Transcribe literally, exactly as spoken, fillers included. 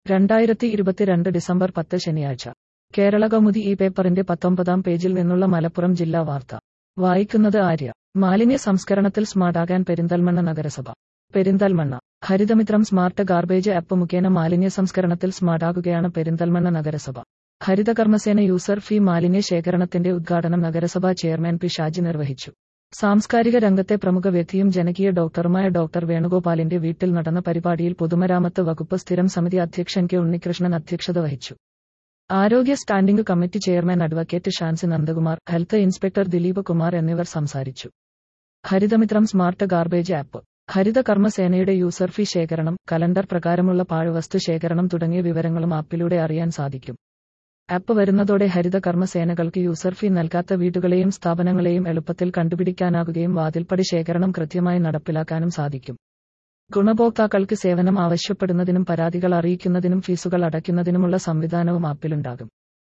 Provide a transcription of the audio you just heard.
രണ്ടായിരത്തി ഇരുപത്തിരണ്ട് ഡിസംബർ പത്ത് ശനിയാഴ്ച കേരളകൗമുദി ഈ പേപ്പറിന്റെ പത്തൊമ്പതാം പേജിൽ നിന്നുള്ള മലപ്പുറം ജില്ലാ വാർത്ത വായിക്കുന്നത് ആര്യ. മാലിന്യ സംസ്കരണത്തിൽ സ്മാർട്ടാകാൻ പെരിന്തൽമണ്ണ നഗരസഭ. Perinthalmanna Harithamithram smart garbage app മുഖേന മാലിന്യ സംസ്കരണത്തിൽ സ്മാർട്ടാകുകയാണ് പെരിന്തൽമണ്ണ നഗരസഭ. ഹരിതകർമ്മസേന യൂസർ ഫീ മാലിന്യ ശേഖരണത്തിന്റെ ഉദ്ഘാടനം നഗരസഭാ ചെയർമാൻ പി ഷാജി നിർവഹിച്ചു. സാംസ്കാരിക രംഗത്തെ പ്രമുഖ വ്യക്തിയും ജനകീയ ഡോക്ടറുമായ ഡോക്ടർ വേണുഗോപാലിന്റെ വീട്ടിൽ നടന്ന പരിപാടിയിൽ പൊതുമരാമത്ത് വകുപ്പ് സ്ഥിരം സമിതി അധ്യക്ഷൻ കെ ഉണ്ണികൃഷ്ണൻ അധ്യക്ഷത വഹിച്ചു. ആരോഗ്യ standing committee chairman advocate Shancy Nandakumar, health inspector Dileep Kumar എന്നിവർ സംസാരിച്ചു. ഹരിതമിത്രം സ്മാർട്ട് ഗാർബേജ് ആപ്പ്, ഹരിത കർമ്മസേനയുടെ യൂസർ ഫീ ശേഖരണം, കലണ്ടർ പ്രകാരമുള്ള പാഴ്വസ്തു ശേഖരണം തുടങ്ങിയ വിവരങ്ങളും ആപ്പിലൂടെ അറിയാൻ സാധിക്കും. ആപ്പ് വരുന്നതോടെ ഹരിത കർമ്മസേനകൾക്ക് യൂസർ ഫീ നൽകാത്ത വീടുകളെയും സ്ഥാപനങ്ങളെയും എളുപ്പത്തിൽ കണ്ടുപിടിക്കാനാകുകയും വാതിൽപ്പടി ശേഖരണം കൃത്യമായി നടപ്പിലാക്കാനും സാധിക്കും. ഗുണഭോക്താക്കൾക്ക് സേവനം ആവശ്യപ്പെടുന്നതിനും പരാതികൾ അറിയിക്കുന്നതിനും ഫീസുകൾ അടയ്ക്കുന്നതിനുമുള്ള സംവിധാനവും ആപ്പിലുണ്ടാകും.